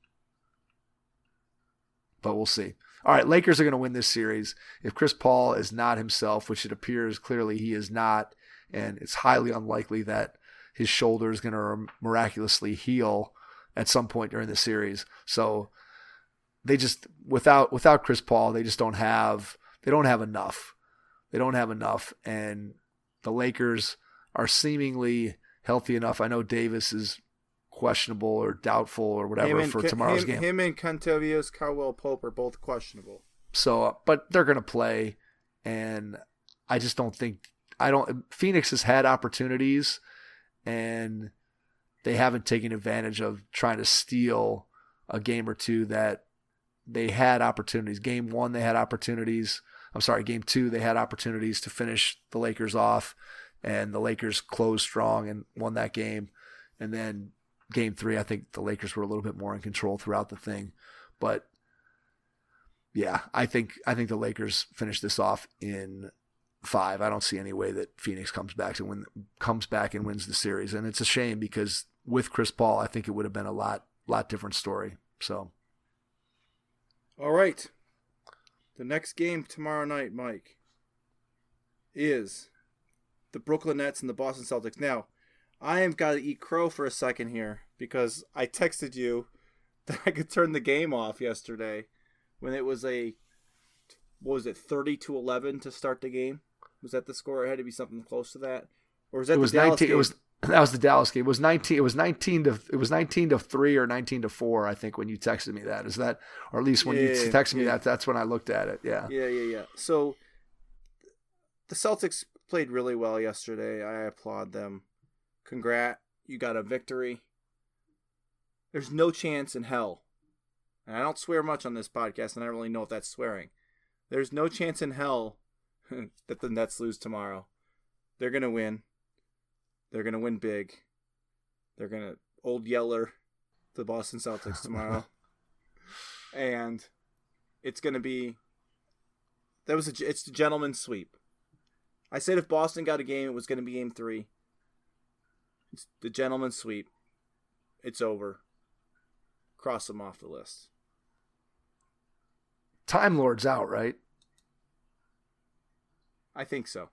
But we'll see. All right, Lakers are going to win this series. If Chris Paul is not himself, which it appears clearly he is not, and it's highly unlikely that his shoulder is going to miraculously heal at some point during the series. So they just, without Chris Paul, they don't have enough. They don't have enough. And the Lakers are seemingly healthy enough. I know Davis is questionable or doubtful or whatever for tomorrow's game. Him and Kentavious Caldwell-Pope are both questionable. So, but they're going to play. And I just don't think, Phoenix has had opportunities and they haven't taken advantage of trying to steal a game or two that they had opportunities. Game 1, they had opportunities. Game 2, they had opportunities to finish the Lakers off, and the Lakers closed strong and won that game. And then Game 3, I think the Lakers were a little bit more in control throughout the thing. But yeah, I think the Lakers finish this off in 5. I don't see any way that Phoenix comes back and wins the series. And it's a shame because with Chris Paul, I think it would have been a lot different story. So, all right. The next game tomorrow night, Mike, is the Brooklyn Nets and the Boston Celtics. Now, I have got to eat crow for a second here because I texted you that I could turn the game off yesterday when it was 30-11 to start the game? Was that the score? It had to be something close to that. Or was that the Dallas game? That was the Dallas game. It was 19 to 3 or 19-4, I think, when you texted me that. Is that, or at least when you texted me that's when I looked at it. Yeah. Yeah. So the Celtics played really well yesterday. I applaud them. Congrats. You got a victory. There's no chance in hell. And I don't swear much on this podcast, and I don't really know if that's swearing. There's no chance in hell that the Nets lose tomorrow. They're going to win. They're going to win big. They're going to Old Yeller the Boston Celtics tomorrow. And it's going to be... It's the gentleman's sweep. I said if Boston got a game, it was going to be Game 3. It's the gentleman's sweep. It's over. Cross them off the list. Time Lord's out, right? I think so.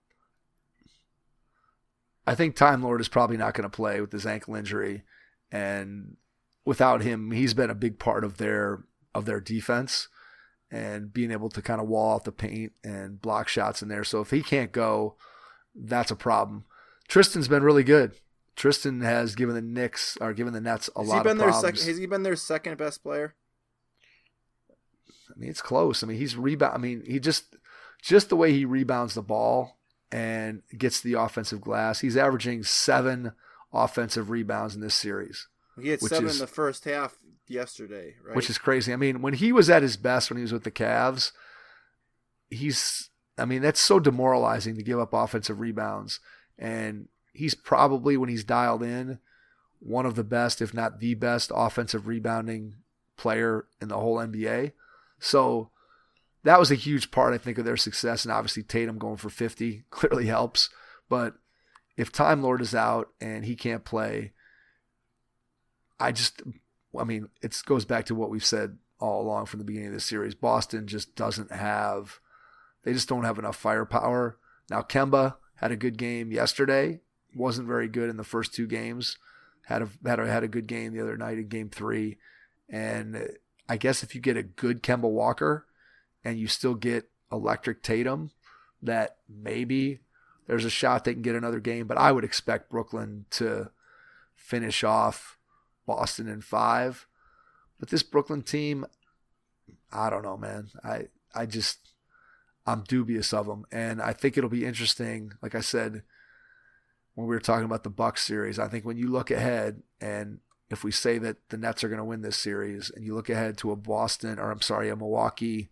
I think Time Lord is probably not going to play with his ankle injury, and without him, he's been a big part of their defense and being able to kind of wall out the paint and block shots in there. So if he can't go, that's a problem. Tristan's been really good. Tristan has given the Nets a lot of problems. Has he been their second best player? I mean, it's close. I mean, he just the way he rebounds the ball and gets the offensive glass. He's averaging 7 offensive rebounds in this series. He had 7 in the first half yesterday, right? Which is crazy. I mean, when he was at his best, when he was with the Cavs, that's so demoralizing to give up offensive rebounds. And he's probably, when he's dialed in, one of the best, if not the best, offensive rebounding player in the whole NBA. So that was a huge part, I think, of their success. And obviously Tatum going for 50 clearly helps. But if Time Lord is out and he can't play, it goes back to what we've said all along from the beginning of this series. Boston just don't have enough firepower. Now Kemba had a good game yesterday. Wasn't very good in the first 2 games. Had a good game the other night in Game 3. And I guess if you get a good Kemba Walker and you still get electric Tatum, that maybe there's a shot they can get another game. But I would expect Brooklyn to finish off Boston in 5. But this Brooklyn team, I don't know, man. I'm dubious of them. And I think it'll be interesting, like I said, when we were talking about the Bucks series, I think when you look ahead, and if we say that the Nets are going to win this series, and you look ahead to a Milwaukee,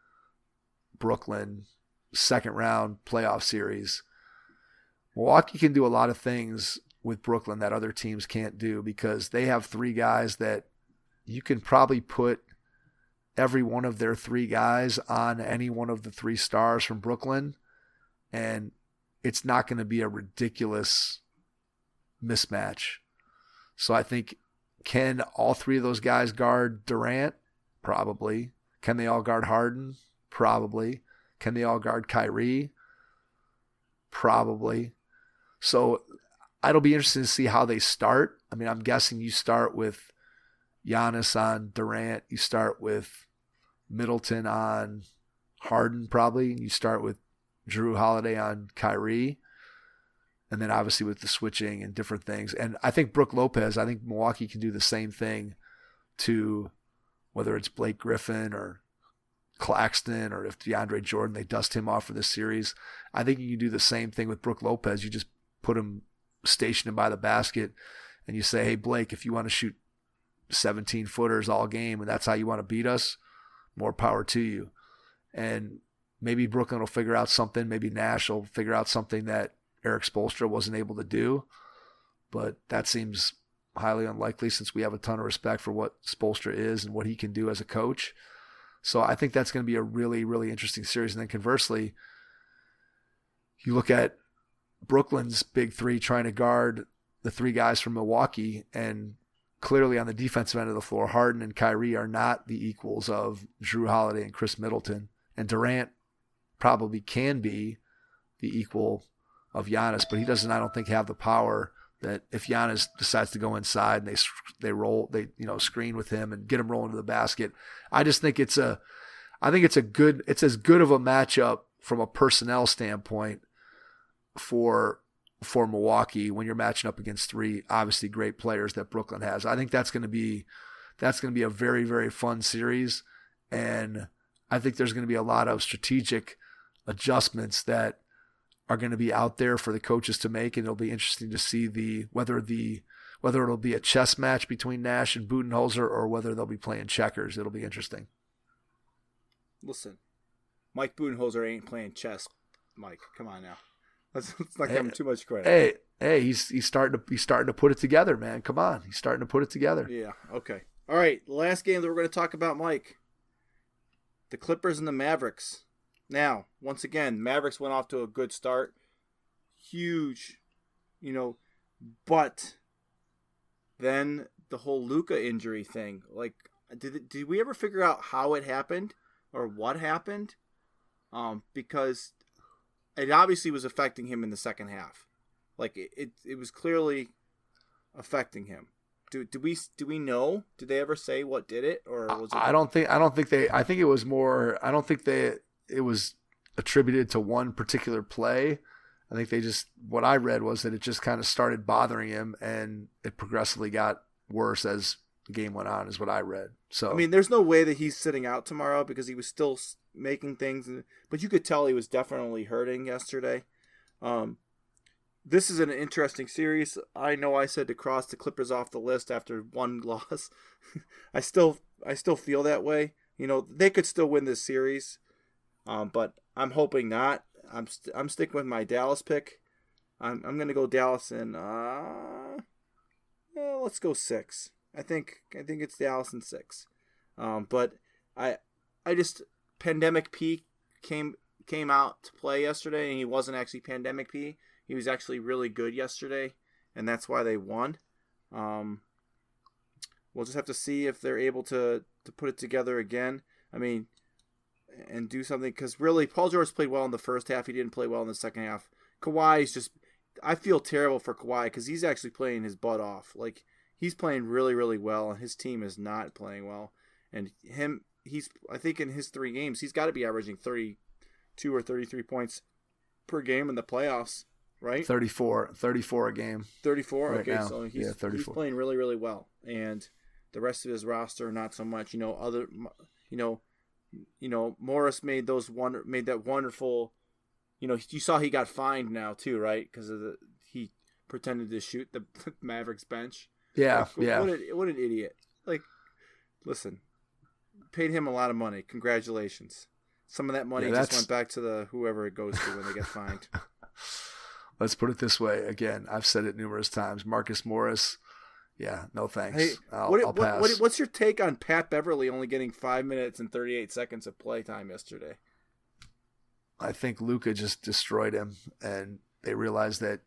Brooklyn second round playoff series, Milwaukee can do a lot of things with Brooklyn that other teams can't do, because they have three guys that you can probably put every one of their three guys on any one of the three stars from Brooklyn, and it's not going to be a ridiculous mismatch. So I think, can all three of those guys guard Durant? Probably. Can they all guard Harden? Probably. Can they all guard Kyrie? Probably. So it'll be interesting to see how they start. I mean, I'm guessing you start with Giannis on Durant. You start with Middleton on Harden probably. You start with Jrue Holiday on Kyrie. And then obviously with the switching and different things. And I think I think Milwaukee can do the same thing to whether it's Blake Griffin or Claxton, or if DeAndre Jordan, they dust him off for this series. I think you can do the same thing with Brook Lopez. You just put him, station him by the basket, and you say, hey, Blake, if you want to shoot 17-footers all game and that's how you want to beat us, more power to you. And maybe Brooklyn will figure out something. Maybe Nash will figure out something that Eric Spoelstra wasn't able to do. But that seems highly unlikely, since we have a ton of respect for what Spoelstra is and what he can do as a coach. So I think that's going to be a really, really interesting series. And then conversely, you look at Brooklyn's big three trying to guard the three guys from Milwaukee, and clearly on the defensive end of the floor, Harden and Kyrie are not the equals of Jrue Holiday and Chris Middleton. And Durant probably can be the equal of Giannis, but he doesn't, I don't think, have the power that if Giannis decides to go inside and they roll, they screen with him and get him rolling to the basket. I just think it's as good of a matchup from a personnel standpoint for Milwaukee when you're matching up against three obviously great players that Brooklyn has. I think that's going to be a very, very fun series, and I think there's going to be a lot of strategic adjustments that are going to be out there for the coaches to make, and it'll be interesting to see whether it'll be a chess match between Nash and Budenholzer or whether they'll be playing checkers. It'll be interesting. Listen, Mike Budenholzer ain't playing chess, Mike. Come on now. Let's not give him too much credit. Hey, he's starting to put it together, man. Come on, he's starting to put it together. Yeah. Okay. All right. The last game that we're going to talk about, Mike. The Clippers and the Mavericks. Now, once again, Mavericks went off to a good start. Huge, but then the whole Luka injury thing. Like, did we ever figure out how it happened or what happened? Because it obviously was affecting him in the second half. Like, it was clearly affecting him. Do we know? Did they ever say what did it, or was it? I don't think they. I think it was more. I don't think it was attributed to one particular play. I think what I read was that it just kind of started bothering him, and it progressively got worse as the game went on, is what I read. So, I mean, there's no way that he's sitting out tomorrow because he was still making things, but you could tell he was definitely hurting yesterday. This is an interesting series. I know I said to cross the Clippers off the list after one loss. I still feel that way. They could still win this series. But I'm hoping not. I'm sticking with my Dallas pick. I'm going to go Dallas in let's go 6. I think it's Dallas in 6. But I just Pandemic P came out to play yesterday, and he wasn't actually Pandemic P. He was actually really good yesterday, and that's why they won. We'll just have to see if they're able to put it together again. I mean, and do something, because really Paul George played well in the first half. He didn't play well in the second half. Kawhi's just, I feel terrible for Kawhi because he's actually playing his butt off. Like, he's playing really, really well, and his team is not playing well. And I think in his 3 games, he's got to be averaging 32 or 33 points per game in the playoffs, right? 34 a game. 34? Right okay, now. so he's 34. He's playing really, really well. And the rest of his roster, not so much. Morris made that wonderful. You saw he got fined now too, right? Because he pretended to shoot the Mavericks bench. Yeah, yeah. What an idiot! Like, listen, paid him a lot of money. Congratulations. Some of that money just went back to whoever it goes to when they get fined. Let's put it this way. Again, I've said it numerous times. Marcus Morris, yeah, no thanks. Hey, I'll pass. What's your take on Pat Beverly only getting 5 minutes and 38 seconds of play time yesterday? I think Luka just destroyed him, and they realized that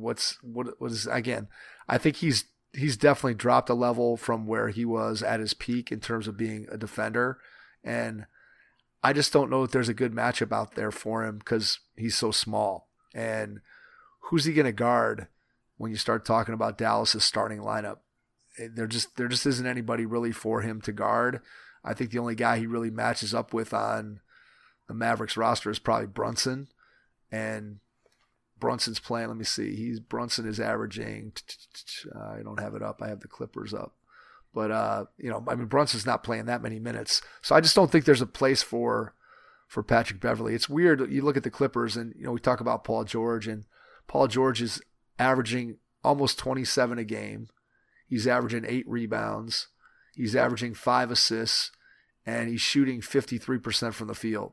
again. I think he's definitely dropped a level from where he was at his peak in terms of being a defender, and I just don't know if there's a good matchup out there for him because he's so small. And who's he going to guard when you start talking about Dallas's starting lineup? There just isn't anybody really for him to guard. I think the only guy he really matches up with on the Mavericks roster is probably Brunson. And Brunson's playing, let me see. Brunson is averaging, I don't have it up. I have the Clippers up. But, Brunson's not playing that many minutes. So I just don't think there's a place for Patrick Beverly. It's weird. You look at the Clippers and, we talk about Paul George, and Paul George is averaging almost 27 a game. He's averaging 8 rebounds. He's averaging 5 assists, and he's shooting 53% from the field.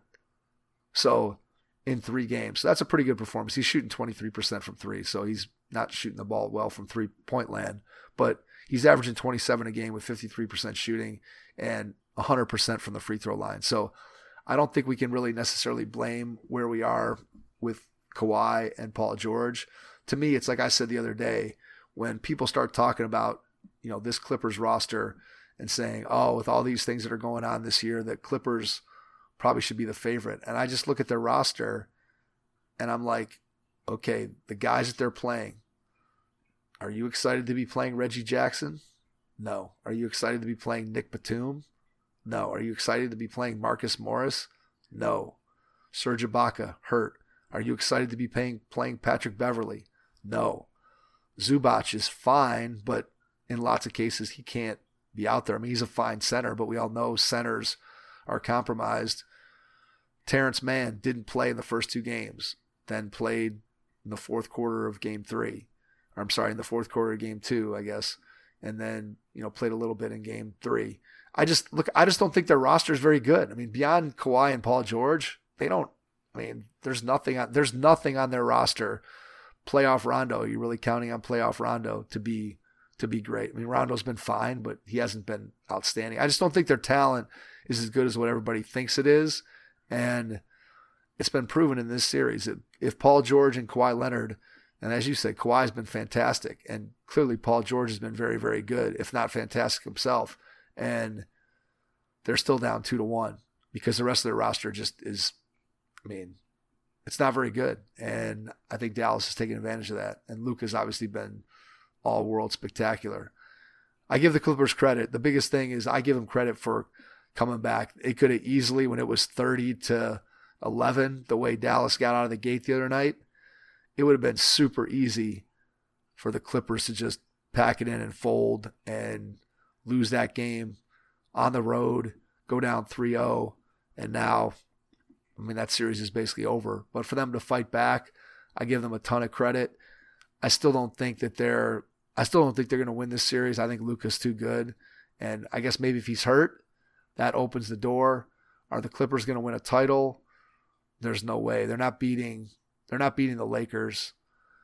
So in 3 games. So that's a pretty good performance. He's shooting 23% from 3, so he's not shooting the ball well from 3-point land. But he's averaging 27 a game with 53% shooting and 100% from the free throw line. So I don't think we can really necessarily blame where we are with Kawhi and Paul George. To me, it's like I said the other day, when people start talking about, this Clippers roster and saying, oh, with all these things that are going on this year, that Clippers probably should be the favorite. And I just look at their roster and I'm like, okay, the guys that they're playing, are you excited to be playing Reggie Jackson? No. Are you excited to be playing Nick Batum? No. Are you excited to be playing Marcus Morris? No. Serge Ibaka, hurt. Are you excited to be playing Patrick Beverly? No. Zubac is fine, but in lots of cases he can't be out there. I mean, he's a fine center, but we all know centers are compromised. Terrence Mann didn't play in the first 2 games, then played in the fourth quarter of game 3. Or I'm sorry, in the fourth quarter of game 2, I guess. And then, played a little bit in game 3. I just don't think their roster is very good. I mean, beyond Kawhi and Paul George, there's nothing on their roster. Playoff Rondo, are you really counting on playoff Rondo to be great? I mean, Rondo's been fine, but he hasn't been outstanding. I just don't think their talent is as good as what everybody thinks it is. And it's been proven in this series that if Paul George and Kawhi Leonard, and as you said, Kawhi's been fantastic, and clearly Paul George has been very, very good, if not fantastic himself, and they're still down 2-1 because the rest of their roster just is, it's not very good. And I think Dallas is taking advantage of that. And Luka's obviously been all-world spectacular. I give the Clippers credit. The biggest thing is I give them credit for coming back. It could have easily, when it was 30-11, the way Dallas got out of the gate the other night, it would have been super easy for the Clippers to just pack it in and fold and lose that game on the road, go down 3-0, and now, that series is basically over. But for them to fight back, I give them a ton of credit. I still don't think they're going to win this series. I think Luka's too good. And I guess maybe if he's hurt, that opens the door. Are the Clippers going to win a title? There's no way. They're not beating the Lakers.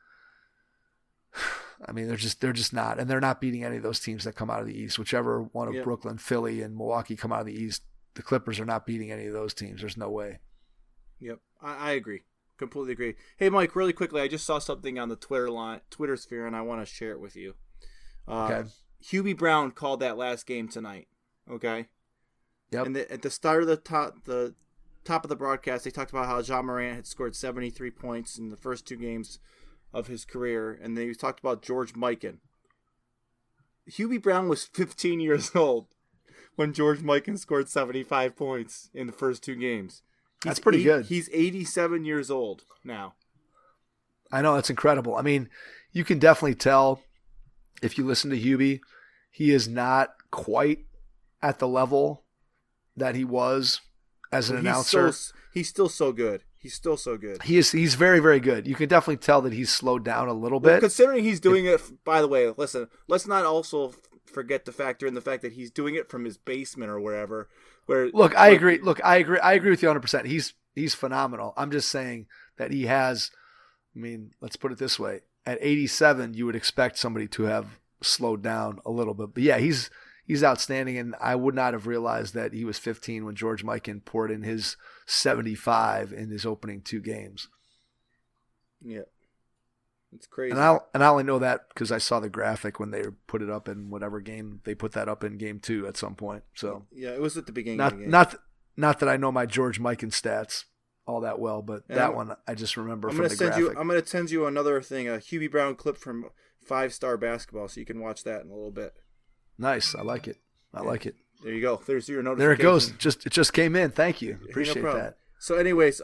They're just not. And they're not beating any of those teams that come out of the East. Whichever one of Brooklyn, Philly, and Milwaukee come out of the East, the Clippers are not beating any of those teams. There's no way. Yep, I agree. Completely agree. Hey, Mike, really quickly, I just saw something on the Twitter sphere, and I want to share it with you. Okay. Hubie Brown called that last game tonight. Okay. Yep. And at the start of the top of the broadcast, they talked about how Ja Morant had scored 73 points in the first 2 games of his career, and they talked about George Mikan. Hubie Brown was 15 years old when George Mikan scored 75 points in the first 2 games. That's pretty good. He's 87 years old now. I know, that's incredible. You can definitely tell if you listen to Hubie, he is not quite at the level that he was as an announcer. He's still so good. He's He's very, very good. You can definitely tell that he's slowed down a little bit. Considering he's doing it, by the way, listen, let's not also forget to factor in the fact that he's doing it from his basement or wherever. I agree with you 100%. He's phenomenal. I'm just saying that he has, let's put it this way. At 87, you would expect somebody to have slowed down a little bit. But yeah, he's outstanding, and I would not have realized that he was 15 when George Mikan poured in his 75 in his opening 2 games. Yeah. It's crazy. And I only know that because I saw the graphic when they put it up in whatever game they put that up in, game 2 at some point. So yeah, it was at the beginning of the game. Not that I know my George Mikan stats all that well, but that one I just remember from the graphic. I'm going to send you another thing, a Hubie Brown clip from 5 Star Basketball, so you can watch that in a little bit. Nice. I like it. Like it. There you go. There's your notification. There it goes. It just came in. Thank you. Appreciate that. So anyways,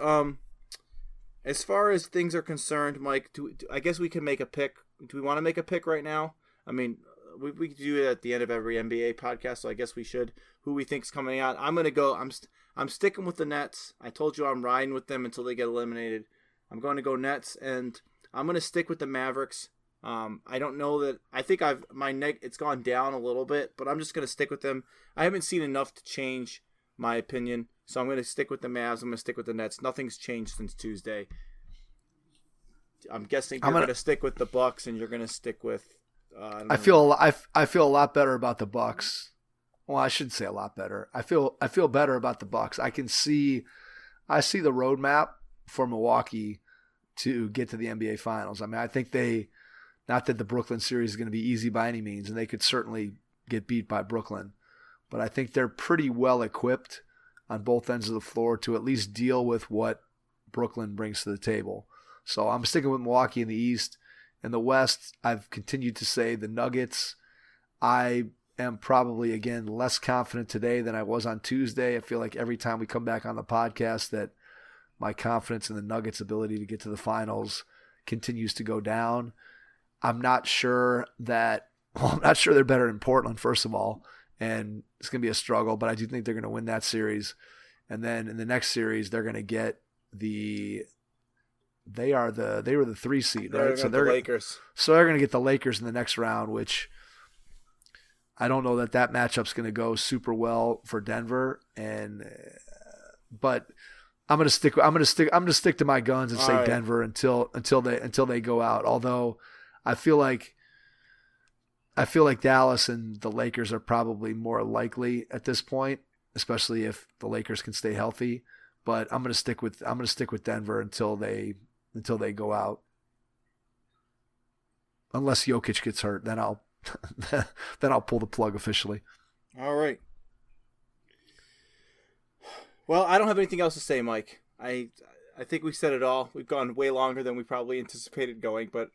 as far as things are concerned, Mike, I guess we can make a pick. Do we want to make a pick right now? We do it at the end of every NBA podcast, so I guess we should. Who we think's coming out? I'm gonna go. I'm sticking with the Nets. I told you I'm riding with them until they get eliminated. I'm going to go Nets, and I'm going to stick with the Mavericks. I don't know that. I think it's gone down a little bit, but I'm just going to stick with them. I haven't seen enough to change my opinion, so I'm going to stick with the Mavs. I'm going to stick with the Nets. Nothing's changed since Tuesday. I'm guessing you're going to stick with the Bucks, and you're going to stick with. I feel a lot better about the Bucks. Well, I shouldn't say a lot better. I feel better about the Bucks. I see the roadmap for Milwaukee to get to the NBA Finals. I think not that the Brooklyn series is going to be easy by any means, and they could certainly get beat by Brooklyn, but I think they're pretty well equipped on both ends of the floor to at least deal with what Brooklyn brings to the table. So I'm sticking with Milwaukee in the East. In the West, I've continued to say the Nuggets. I am probably, again, less confident today than I was on Tuesday. I feel like every time we come back on the podcast that my confidence in the Nuggets' ability to get to the finals continues to go down. I'm not sure they're better than Portland, first of all, and it's going to be a struggle, but I do think they're going to win that series. And then in the next series, they're going to get they were the 3 seed, right? So they're the Lakers. So they're going to get the Lakers in the next round, which I don't know that matchup's going to go super well for Denver, but I'm going to stick to my guns and say Denver until they go out. Although I feel like Dallas and the Lakers are probably more likely at this point, especially if the Lakers can stay healthy. But I'm going to stick with Denver until they go out. Unless Jokic gets hurt, then I'll pull the plug officially. All right. Well, I don't have anything else to say, Mike. I think we said it all. We've gone way longer than we probably anticipated going, but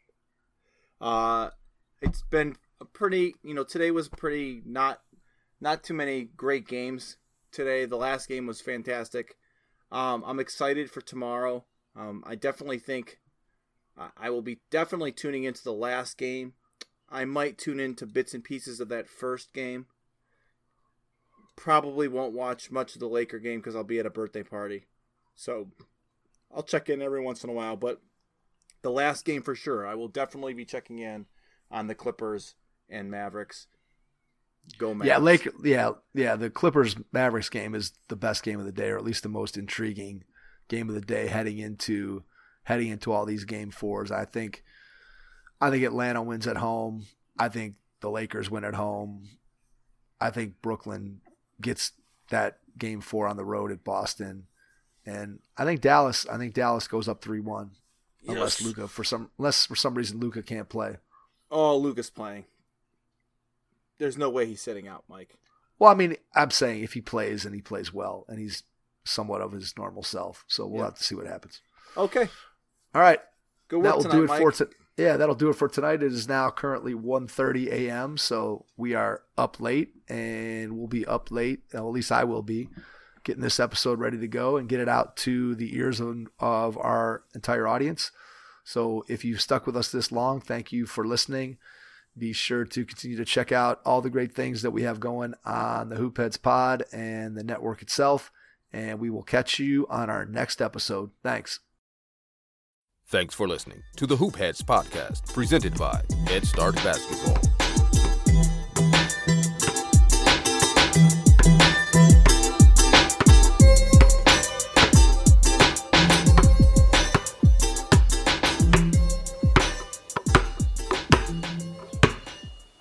it's been a pretty, today was pretty not too many great games today. The last game was fantastic. I'm excited for tomorrow. I definitely think I will be definitely tuning into the last game. I might tune into bits and pieces of that first game. Probably won't watch much of the Laker game because I'll be at a birthday party. So I'll check in every once in a while. But the last game for sure, I will definitely be checking in on the Clippers and Mavericks. Go Mavs. Yeah, the Clippers Mavericks game is the best game of the day, or at least the most intriguing game of the day heading into all these game 4s. I think Atlanta wins at home. I think the Lakers win at home. I think Brooklyn gets that game 4 on the road at Boston. And I think Dallas goes up 3-1. Yes. Unless for some reason Luka can't play. Oh, Luka's playing. There's no way he's sitting out, Mike. Well, I'm saying if he plays and he plays well and he's somewhat of his normal self. So we'll have to see what happens. Okay. All right. Good work tonight, Mike. That'll do it for tonight. It is now currently 1:30 a.m., so we are up late, and we'll be up late, at least I will be, getting this episode ready to go and get it out to the ears of our entire audience. So if you've stuck with us this long, thank you for listening. Be sure to continue to check out all the great things that we have going on the Hoopheads Pod and the network itself. and we will catch you on our next episode. Thanks. Thanks for listening to the Hoop Heads podcast, presented by Head Start Basketball.